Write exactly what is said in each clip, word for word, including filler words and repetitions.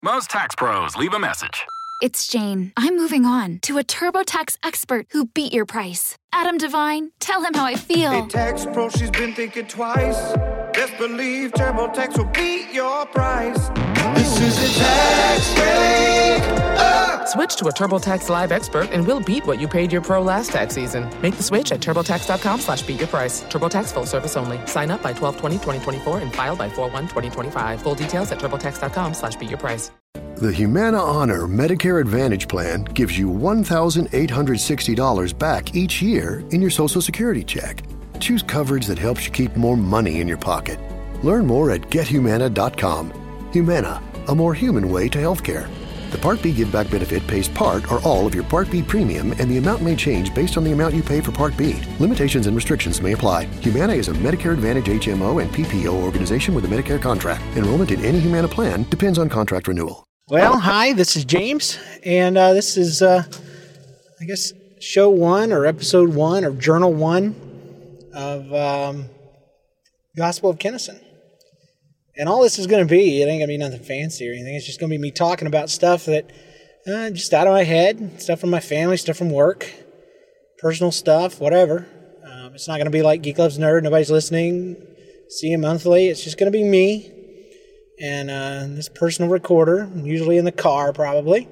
Most tax pros leave a message. It's Jane. I'm moving on to a TurboTax expert who beat your price. Adam Devine, tell him how I feel. Hey, tax pro, she's been thinking twice. Best believe TurboTax will beat your price. This is a tax break. Uh! Switch to a TurboTax Live expert and we'll beat what you paid your pro last tax season. Make the switch at TurboTax.com slash beat your price. TurboTax full service only. Sign up by twelve twenty twenty twenty-four and file by four one twenty twenty-five. Full details at TurboTax.com slash beat your price. The Humana Honor Medicare Advantage Plan gives you one thousand eight hundred sixty dollars back each year in your Social Security check. Choose coverage that helps you keep more money in your pocket. Learn more at get humana dot com. Humana, a more human way to healthcare. The Part B Give Back benefit pays part or all of your Part B premium, and the amount may change based on the amount you pay for Part B. Limitations and restrictions may apply. Humana is a Medicare Advantage H M O and P P O organization with a Medicare contract. Enrollment in any Humana plan depends on contract renewal. Well, hi, this is James, and uh, this is, uh, I guess, show one or episode one or journal one of um, Gospel of Kennison. And all this is going to be, it ain't going to be nothing fancy or anything. It's just going to be me talking about stuff that, uh, just out of my head, stuff from my family, stuff from work, personal stuff, whatever. Um, it's not going to be like Geek Loves Nerd, nobody's listening, see you monthly. It's just going to be me. And uh, this personal recorder, usually in the car probably.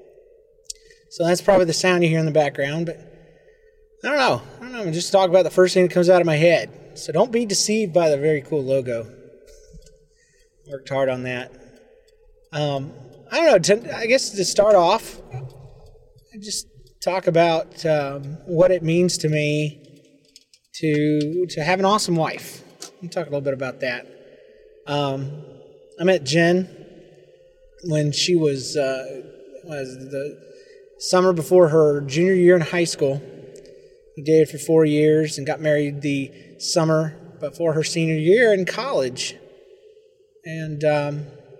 So that's probably the sound you hear in the background. But I don't know. I don't know. I'm just talk about the first thing that comes out of my head. So don't be deceived by the very cool logo. Worked hard on that. Um, I don't know. To, I guess to start off, I just talk about um, what it means to me to to have an awesome wife. Let me talk a little bit about that. Um, I met Jen when she was, uh, was the summer before her junior year in high school. We dated for four years and got married the summer before her senior year in college. And um,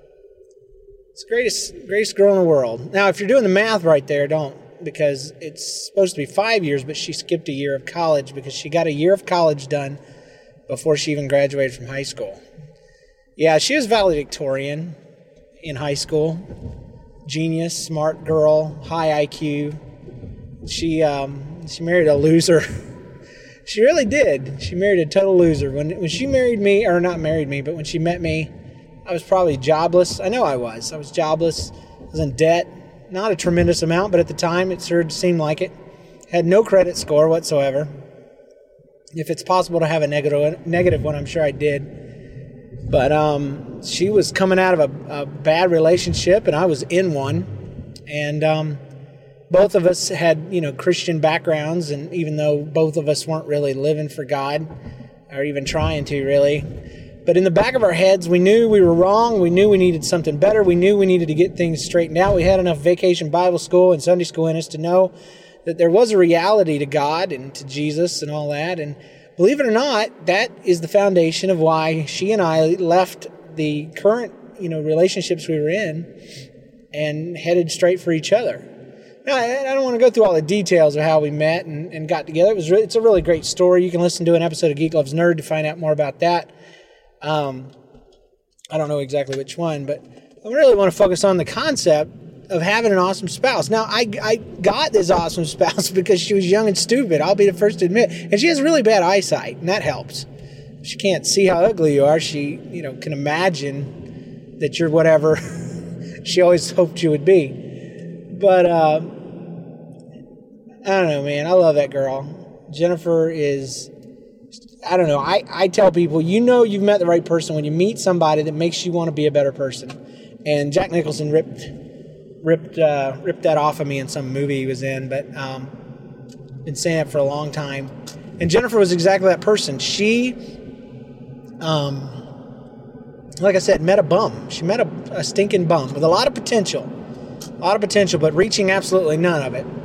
it's the greatest, greatest girl in the world. Now, if you're doing the math right there, don't, because it's supposed to be five years, but she skipped a year of college because she got a year of college done before she even graduated from high school. Yeah, she was valedictorian in high school. Genius, smart girl, high I Q. She um, she married a loser. She really did. She married a total loser. When when she married me, or not married me, but when she met me, I was probably jobless. I know I was. I was jobless. I was in debt. Not a tremendous amount, but at the time it sure seemed like it. Had no credit score whatsoever. If it's possible to have a negative negative one, I'm sure I did. But um, she was coming out of a, a bad relationship, and I was in one. And um, both of us had, you know, Christian backgrounds, and even though both of us weren't really living for God, or even trying to, really. But in the back of our heads, we knew we were wrong. We knew we needed something better. We knew we needed to get things straightened out. We had enough vacation Bible school and Sunday school in us to know that there was a reality to God and to Jesus and all that. And believe it or not, that is the foundation of why she and I left the current, you know, relationships we were in and headed straight for each other. Now, I don't want to go through all the details of how we met and, and got together. It was really, it's a really great story. You can listen to an episode of Geek Loves Nerd to find out more about that. Um, I don't know exactly which one, but I really want to focus on the concept of having an awesome spouse. Now, I, I got this awesome spouse because she was young and stupid. I'll be the first to admit. And she has really bad eyesight, and that helps. She can't see how ugly you are. She, you know, can imagine that you're whatever she always hoped you would be. But, uh, I don't know, man. I love that girl. Jennifer is, I don't know. I, I tell people, you know you've met the right person when you meet somebody that makes you want to be a better person. And Jack Nicholson ripped ripped uh, ripped that off of me in some movie he was in, but um, been saying it for a long time. And Jennifer was exactly that person. She, um, like I said, met a bum. She met a, a stinking bum with a lot of potential. A lot of potential, but reaching absolutely none of it.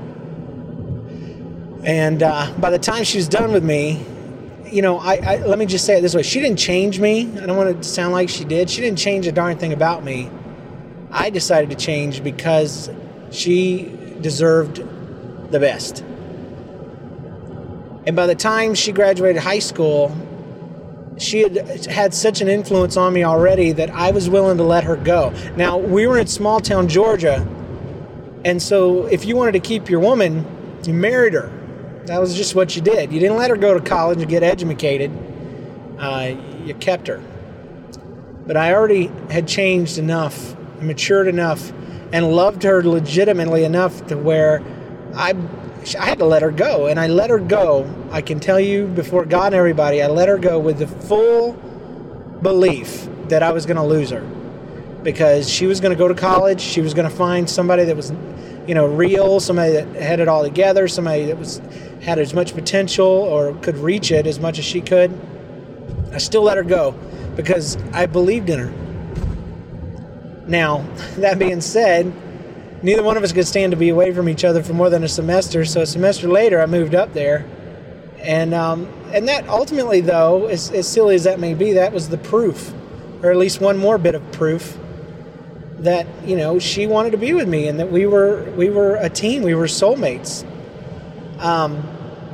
And uh, by the time she was done with me, you know, I, I let me just say it this way. She didn't change me. I don't want it to sound like she did. She didn't change a darn thing about me. I decided to change because she deserved the best. And by the time she graduated high school, she had had such an influence on me already that I was willing to let her go. Now, we were in small town Georgia, and so if you wanted to keep your woman, you married her. That was just what you did. You didn't let her go to college and get educated. Uh, you kept her. But I already had changed enough, matured enough, and loved her legitimately enough to where I, I had to let her go. And I let her go, I can tell you before God and everybody, I let her go with the full belief that I was going to lose her. Because she was going to go to college, she was going to find somebody that was, you know, real, somebody that had it all together, somebody that was had as much potential or could reach it as much as she could. I still let her go because I believed in her. Now, that being said, neither one of us could stand to be away from each other for more than a semester. So a semester later, I moved up there. And um, and that ultimately, though, as, as silly as that may be, that was the proof, or at least one more bit of proof, that, you know, she wanted to be with me and that we were we were a team. We were soulmates. Um,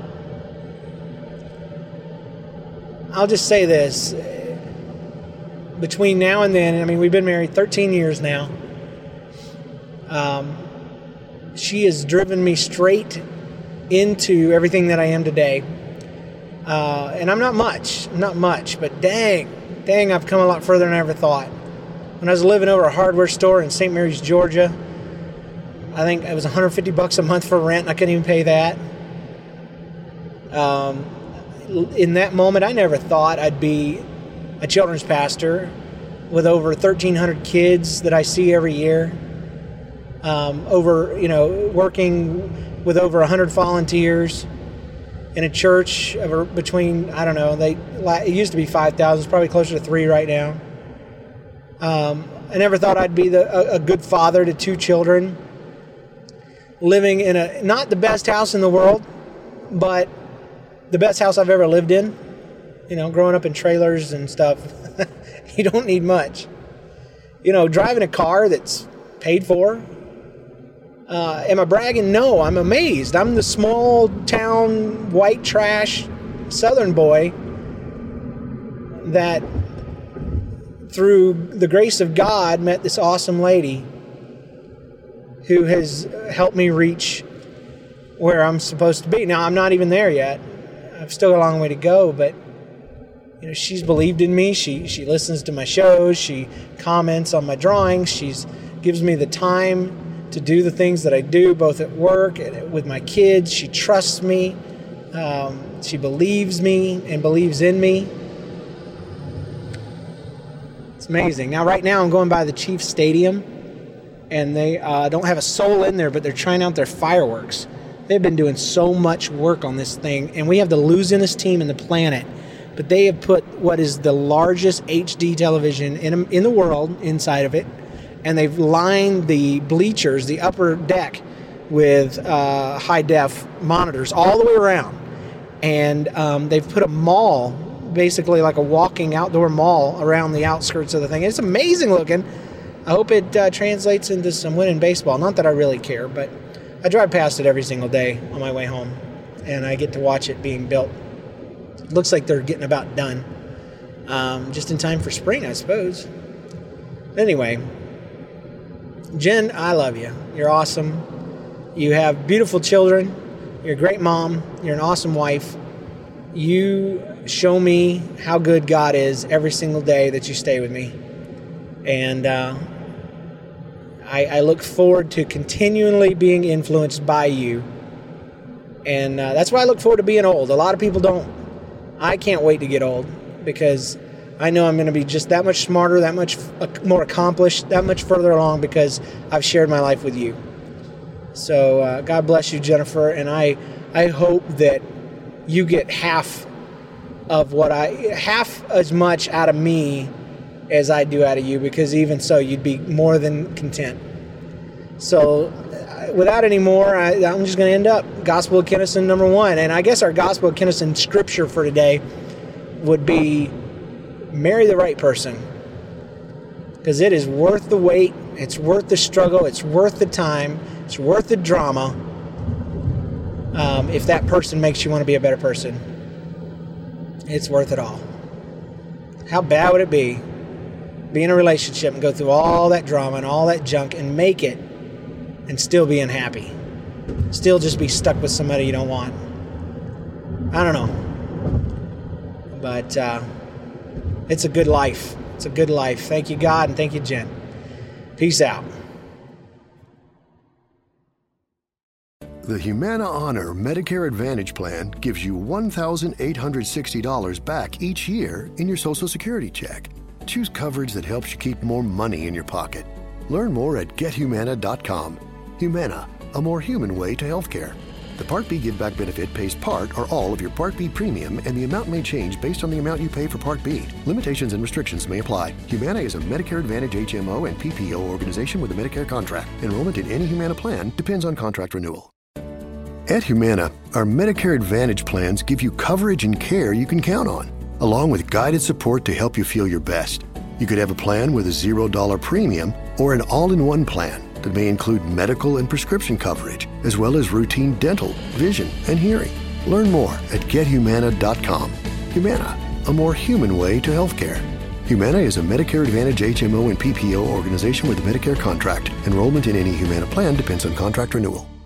I'll just say this. Between now and then, I mean, we've been married thirteen years now. Um, she has driven me straight into everything that I am today. Uh, and I'm not much, I'm not much, but dang, dang, I've come a lot further than I ever thought. When I was living over a hardware store in Saint Mary's, Georgia, I think it was one hundred fifty bucks a month for rent. And I couldn't even pay that. Um, in that moment, I never thought I'd be a children's pastor with over thirteen hundred kids that I see every year. Um, over, you know, working with over one hundred volunteers in a church of between, I don't know, they it used to be five thousand, it's probably closer to three right now. Um, I never thought I'd be the, a, a good father to two children, living in a, not the best house in the world, but the best house I've ever lived in. You know, growing up in trailers and stuff, you don't need much. You know, driving a car that's paid for. Uh, am I bragging? No, I'm amazed. I'm the small town white trash Southern boy that through the grace of God met this awesome lady who has helped me reach where I'm supposed to be. Now, I'm not even there yet. I've still got a long way to go, but you know, she's believed in me. She she listens to my shows. She comments on my drawings. She's gives me the time to do the things that I do, both at work and with my kids. She trusts me. Um, she believes me and believes in me. It's amazing. Now, right now, I'm going by the Chiefs Stadium, and they uh, don't have a soul in there, but they're trying out their fireworks. They've been doing so much work on this thing, and we have the losingest team in the planet. But they have put what is the largest H D television in in the world inside of it, and they've lined the bleachers, the upper deck, with uh, high-def monitors all the way around. And um, they've put a mall, basically like a walking outdoor mall, around the outskirts of the thing. It's amazing looking. I hope it uh, translates into some winning baseball. Not that I really care, but I drive past it every single day on my way home, and I get to watch it being built. Looks like they're getting about done. Um, just in time for spring, I suppose. Anyway, Jen, I love you. You're awesome. You have beautiful children. You're a great mom. You're an awesome wife. You show me how good God is every single day that you stay with me. And uh, I, I look forward to continually being influenced by you. And uh, that's why I look forward to being old. A lot of people don't. I can't wait to get old because I know I'm going to be just that much smarter, that much more accomplished, that much further along because I've shared my life with you. So uh, God bless you, Jennifer, and I I hope that you get half of what I, half as much out of me as I do out of you, because even so, you'd be more than content. So without any more, I, I'm just going to end up Gospel of Kennison number one. And I guess our Gospel of Kennison scripture for today would be marry the right person. Because it is worth the wait. It's worth the struggle. It's worth the time. It's worth the drama. Um, if that person makes you want to be a better person, it's worth it all. How bad would it be be in a relationship and go through all that drama and all that junk and make it and still be unhappy? Still just be stuck with somebody you don't want? I don't know. But uh, it's a good life. It's a good life. Thank you, God, and thank you, Jen. Peace out. The Humana Honor Medicare Advantage Plan gives you one thousand eight hundred sixty dollars back each year in your Social Security check. Choose coverage that helps you keep more money in your pocket. Learn more at get humana dot com. Humana, a more human way to healthcare. The Part B Give Back benefit pays part or all of your Part B premium, and the amount may change based on the amount you pay for Part B. Limitations and restrictions may apply. Humana is a Medicare Advantage H M O and P P O organization with a Medicare contract. Enrollment in any Humana plan depends on contract renewal. At Humana, our Medicare Advantage plans give you coverage and care you can count on, along with guided support to help you feel your best. You could have a plan with a zero dollar premium or an all-in-one plan that may include medical and prescription coverage, as well as routine dental, vision, and hearing. Learn more at get humana dot com. Humana, a more human way to healthcare. Humana is a Medicare Advantage H M O and P P O organization with a Medicare contract. Enrollment in any Humana plan depends on contract renewal.